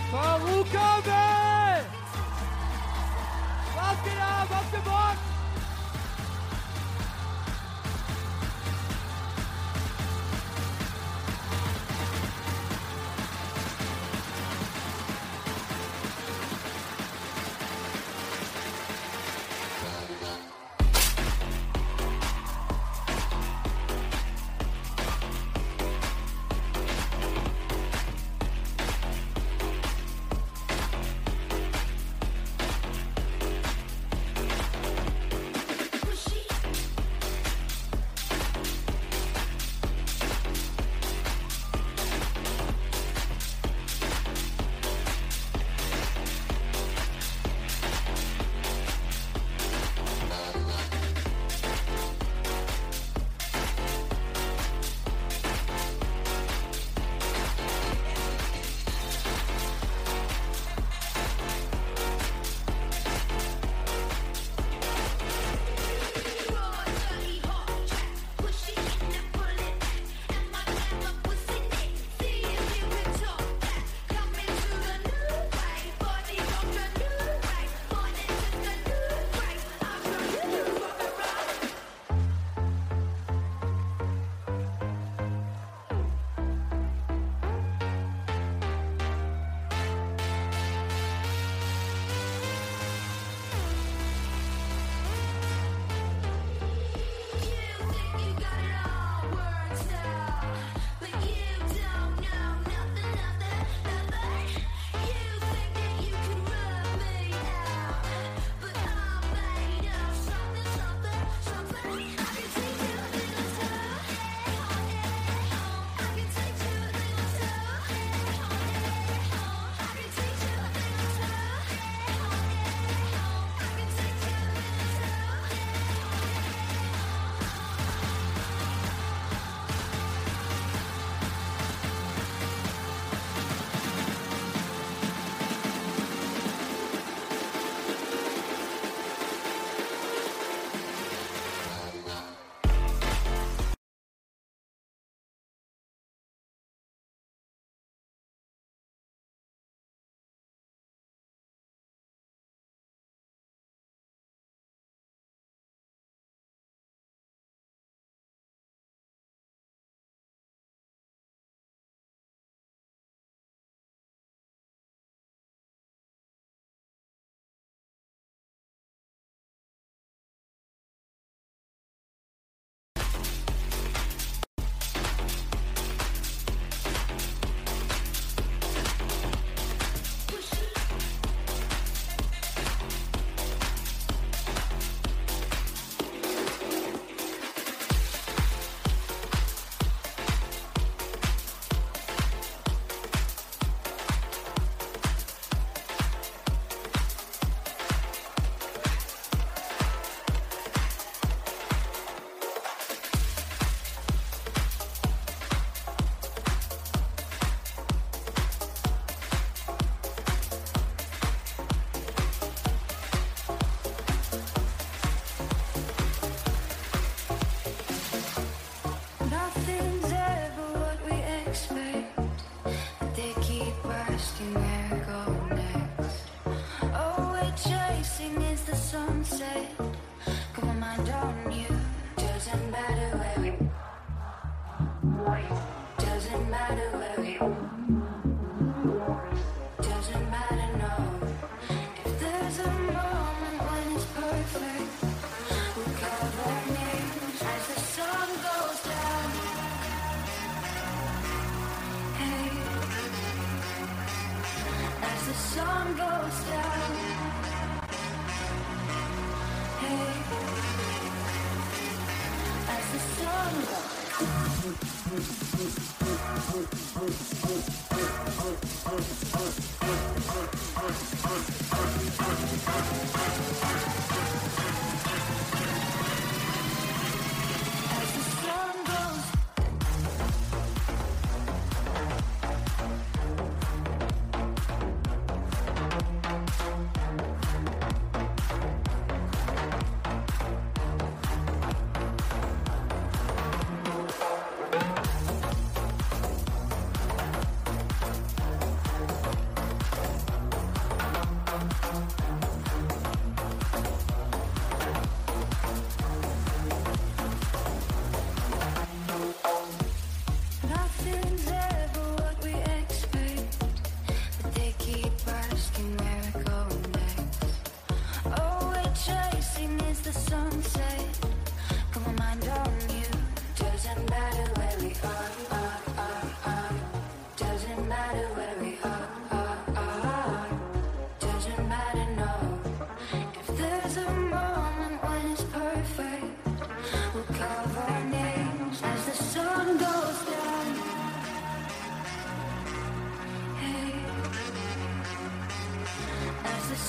Farukabe! Was geht ab? Habt ihr Bock?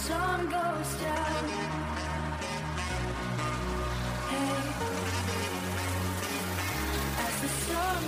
sun goes down. Hey, as the sun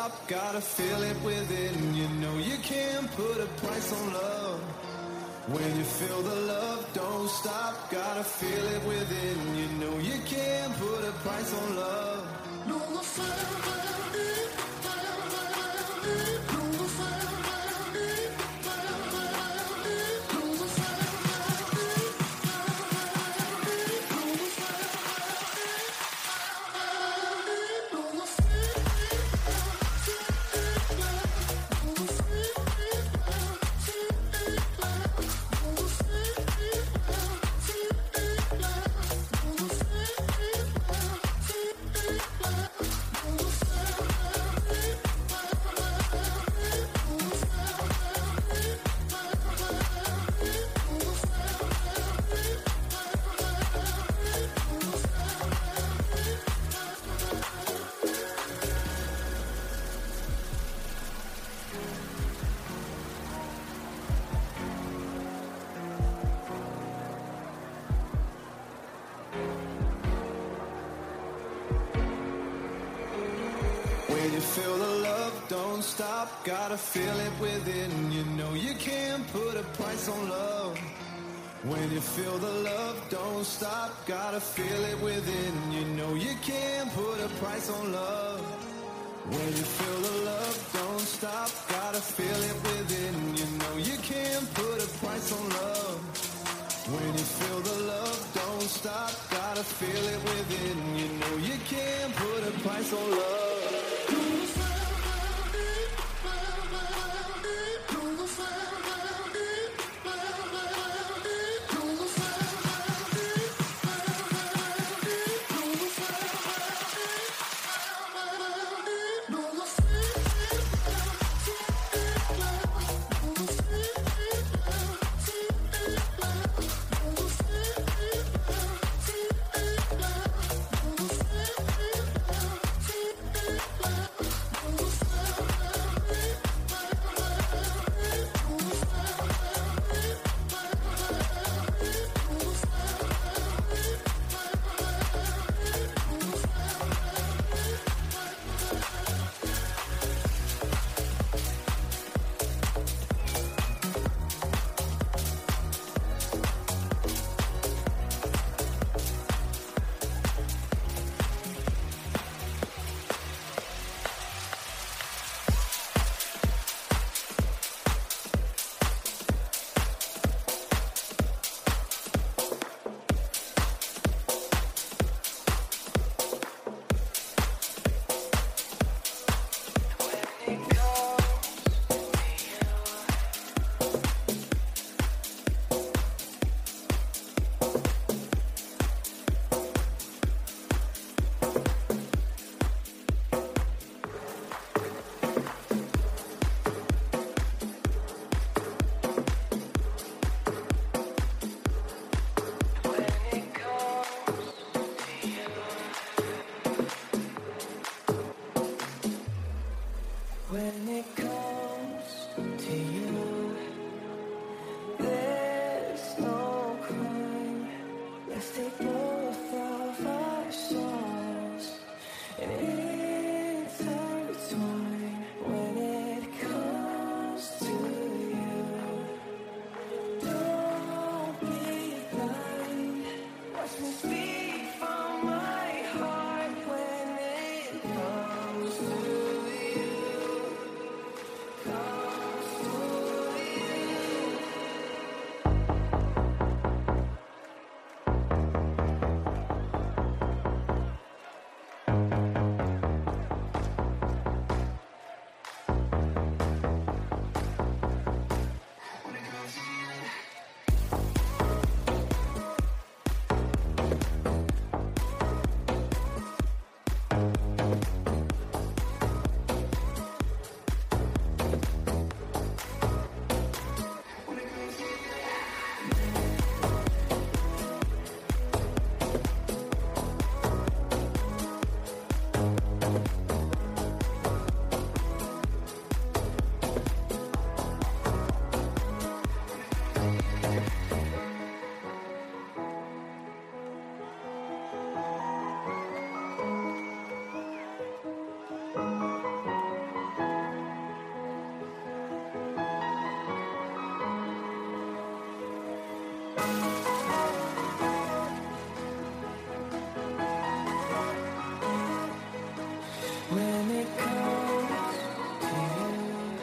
stop, gotta feel it within. You know you can't put a price on love. When you feel the love, don't stop, gotta feel it within. You know you can't put a price on love. When you feel the love, don't stop, gotta feel it within. You know you can't put a price on love. When you feel the love, don't stop, gotta feel it within. You know you can't put a price on love. When you feel the love, don't stop, gotta feel it within. You know you can't put a price on love. When you feel the love, don't stop, gotta feel it within. You know you can't put a price on love. When it comes to you,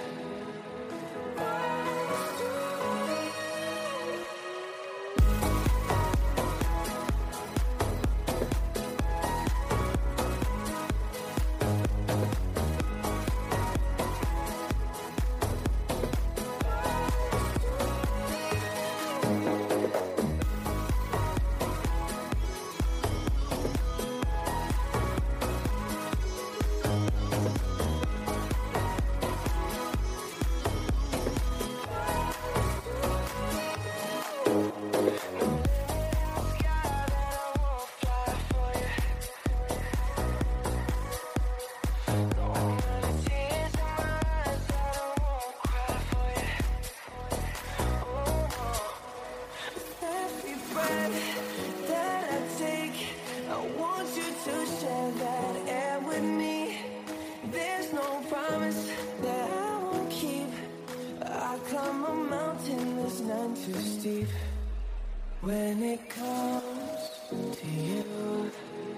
every breath that I take, I want you to share that air with me. There's no promise that I won't keep. I climb a mountain that's none too steep. When it comes to you,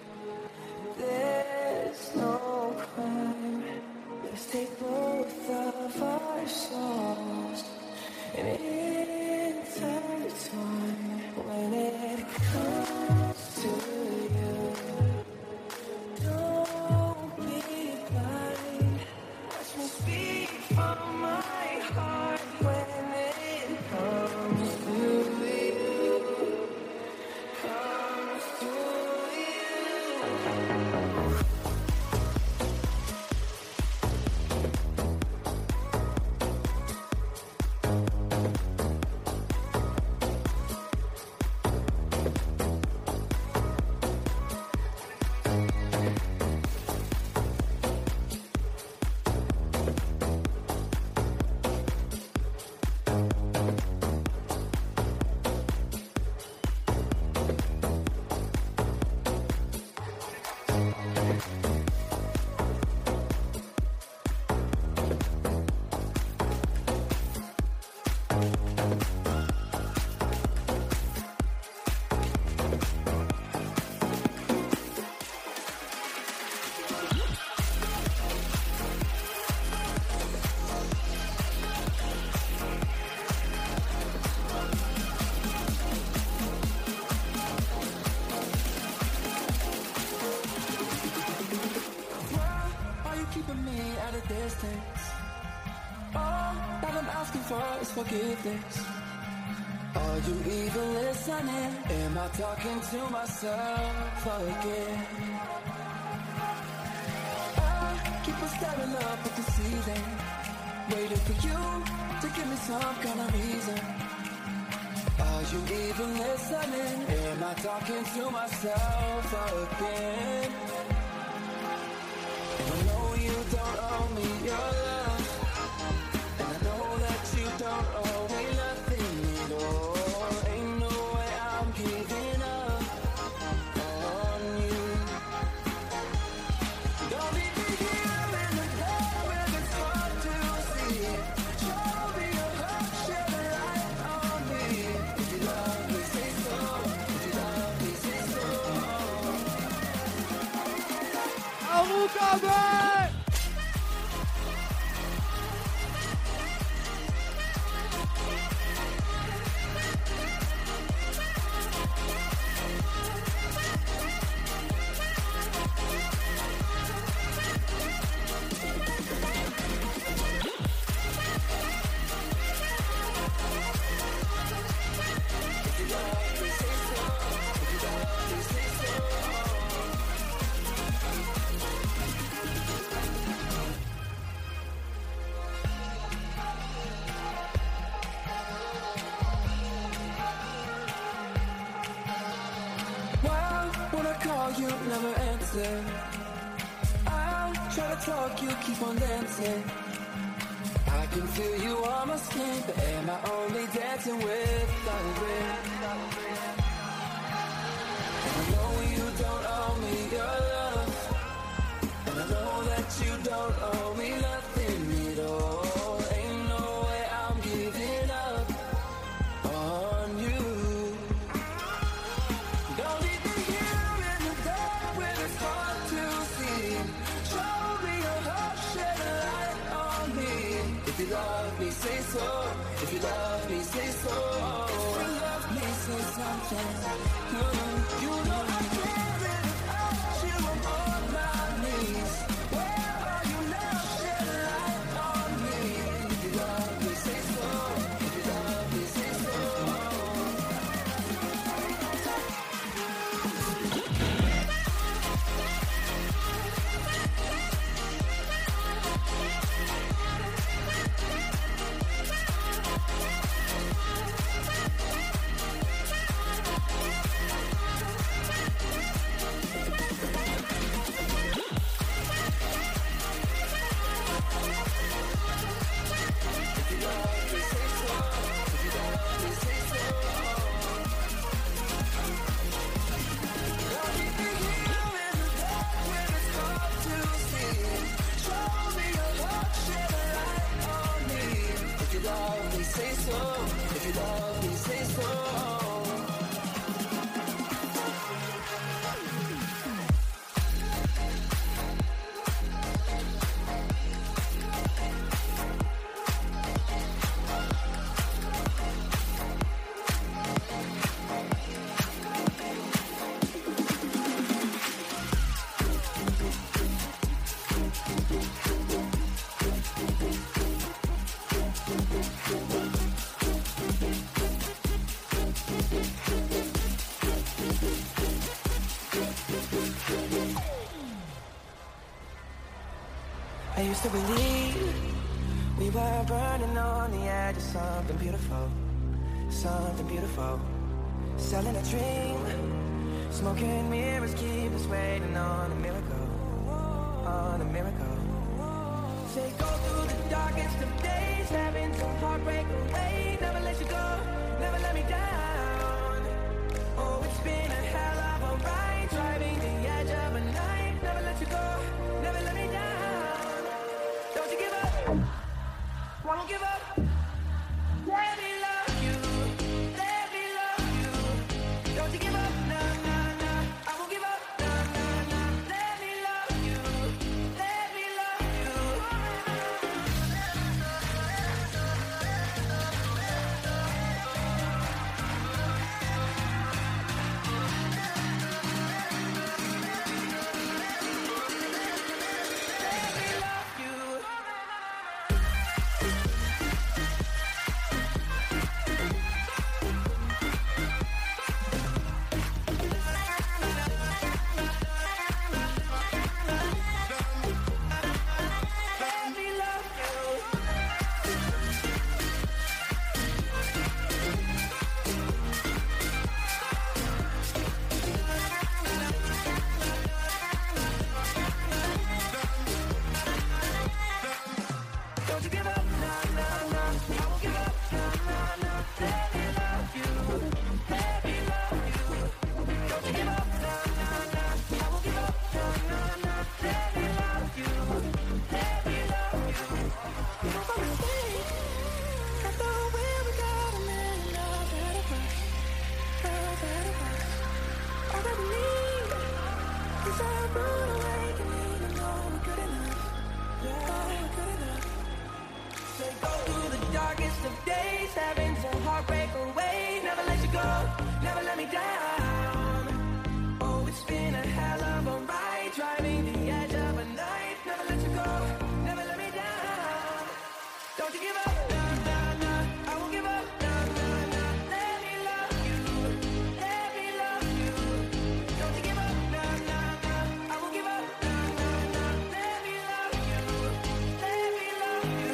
there's no crime. Let's take both of our souls and intertwine. When it comes to you, don't be blind. Watch me speak from my heart. When it comes to you, comes to you. Keeping me at a distance. All that I'm asking for is forgiveness. Are you even listening? Am I talking to myself again? I keep on staring up at the ceiling, waiting for you to give me some kind of reason. Are you even listening? Am I talking to myself again? I know you don't owe me your love, and I know that you don't owe me nothing at all. Ain't no way I'm giving up on you. Don't leave me here in the dark when it's hard to see. Show me your heart, shed a light on me. If you love me, say so. If you love me, say so. Aruca, véi! When I call you, never answer. I'll try to talk, you keep on dancing. I can feel you on my skin, but am I only dancing with the wind? And I know you don't owe me your love, and I know that you don't owe me nothing at all. Ain't no way I'm giving up on you. You know I can't live without you on my knees. Where are you now? Shed a light on me. If you love me, say so. If you love me, say so. I used to believe we were burning on the edge of something beautiful, something beautiful. Selling a dream, smoking mirrors keep us waiting on a miracle, on a miracle. Say go through the darkest of days, having some heartbreak away. Never let you go, never let me down. Oh, it's been a hell of a ride, driving the edge of a night. Never let you go, never let me down. Don't you give up, won't give up. Let me love you, let me love you. Don't you give up, nah, nah, nah. I won't give up, nah, nah, nah. Let me love you, let me love you. Darkest of days, having some heartbreak away. Never let you go, never let me down. Oh, it's been a hell of a ride, driving the edge of a night. Never let you go, never let me down. Don't you give up, nah, nah, nah. I won't give up, nah, nah, nah. Let me love you, let me love you. Don't you give up, nah, nah, nah. I won't give up, nah, nah, nah. Let me love you, let me love you.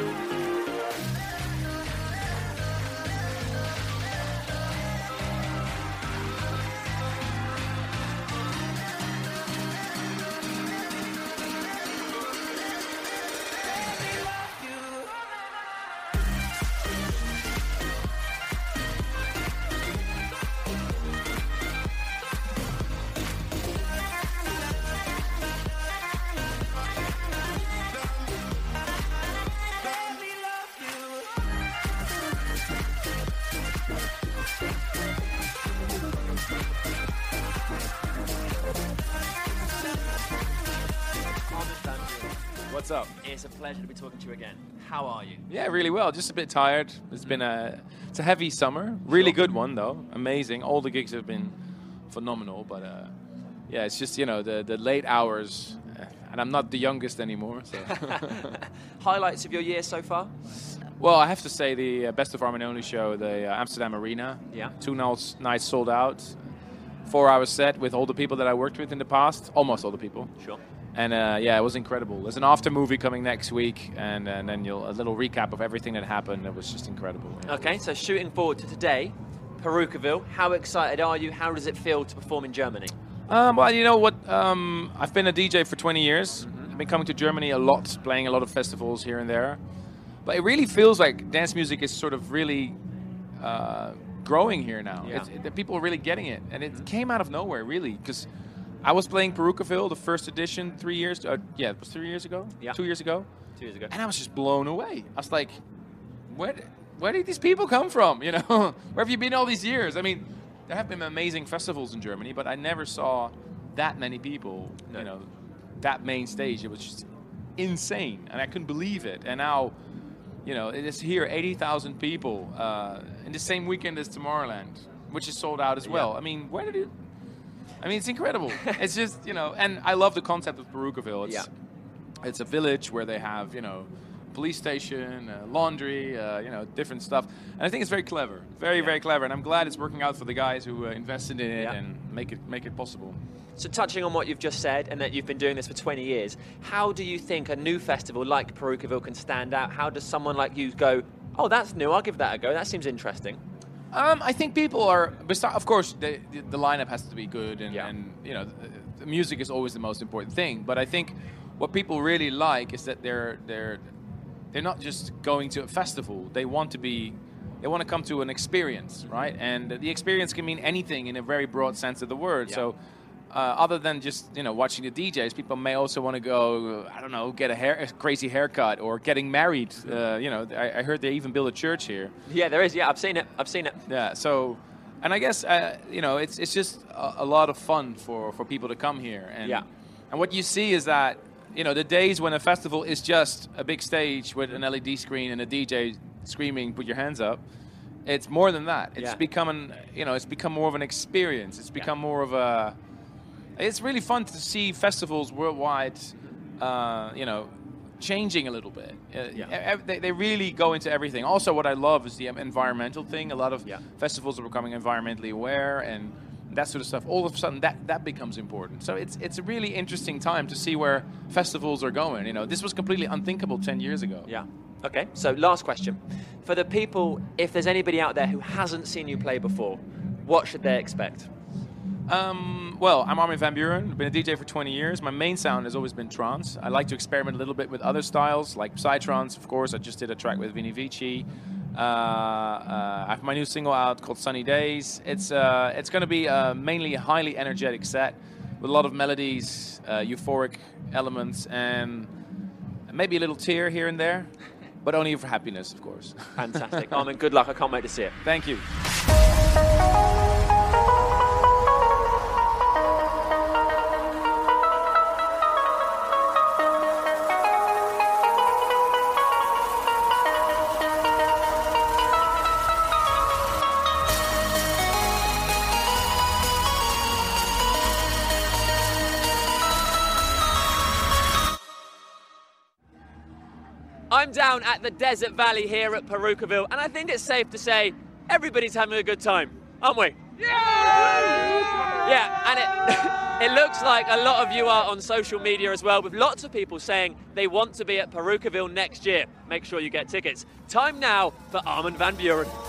What's up? It's a pleasure to be talking to you again. How are you? Yeah, really well. Just a bit tired. It's It's a heavy summer. Really good one, though. Amazing. All the gigs have been phenomenal. But, yeah, it's just, the late hours. And I'm not the youngest anymore. So. Highlights of your year so far? Well, I have to say the Best of Armin Only show, the Amsterdam Arena. Yeah. 2 nights sold out. 4-hour set with all the people that I worked with in the past. Almost all the people. Sure. And yeah, it was incredible. There's an after movie coming next week, and then a little recap of everything that happened. It was just incredible. Yeah. Okay, so shooting forward to today, Perukaville. How excited are you? How does it feel to perform in Germany? Well, you know what? I've been a DJ for 20 years. I've been coming to Germany a lot, playing a lot of festivals here and there. But it really feels like dance music is sort of really growing here now. Yeah. The people are really getting it. And it came out of nowhere, really, because I was playing Perukaville, the first edition, 3 years. Yeah, it was 3 years ago. Yeah. 2 years ago. 2 years ago. And I was just blown away. I was like, where did these people come from? Where have you been all these years? I mean, there have been amazing festivals in Germany, but I never saw that many people. No. That main stage. It was just insane, and I couldn't believe it. And now, it is here, 80,000 people in the same weekend as Tomorrowland, which is sold out as well. I mean, it's incredible. It's just, and I love the concept of Perukaville. It's a village where they have, police station, laundry, different stuff. And I think it's very clever, very clever. And I'm glad it's working out for the guys who invested in it and make it possible. So touching on what you've just said, and that you've been doing this for 20 years, how do you think a new festival like Perukaville can stand out? How does someone like you go, oh, that's new, I'll give that a go, that seems interesting? I think people are, of course, the lineup has to be good, and the music is always the most important thing. But I think what people really like is that they're not just going to a festival. They want to come to an experience, right? And the experience can mean anything in a very broad sense of the word. Yeah. So other than just watching the DJs, people may also want to go, I don't know, get a crazy haircut or getting married. I heard they even build a church here. Yeah, there is. Yeah, I've seen it. Yeah. So, and I guess it's just a lot of fun for people to come here. And and what you see is that the days when a festival is just a big stage with an LED screen and a DJ screaming, "Put your hands up." It's more than that. It's become more of an experience. It's become more of a. It's really fun to see festivals worldwide, changing a little bit. They really go into everything. Also, what I love is the environmental thing. A lot of festivals are becoming environmentally aware and that sort of stuff. All of a sudden, that becomes important. So it's a really interesting time to see where festivals are going. This was completely unthinkable 10 years ago. Yeah. Okay, so last question. For the people, if there's anybody out there who hasn't seen you play before, what should they expect? Well, I'm Armin van Buuren. I've been a DJ for 20 years. My main sound has always been trance. I like to experiment a little bit with other styles, like Psytrance, of course. I just did a track with Vini Vici. I have my new single out called Sunny Days. It's going to be mainly a highly energetic set with a lot of melodies, euphoric elements, and maybe a little tear here and there, but only for happiness, of course. Fantastic. Armin, good luck. I can't wait to see it. Thank you. I'm down at the Desert Valley here at Perukaville, and I think it's safe to say everybody's having a good time, aren't we? Yeah, and it looks like a lot of you are on social media as well, with lots of people saying they want to be at Perukaville next year. Make sure you get tickets. Time now for Armin van Buuren.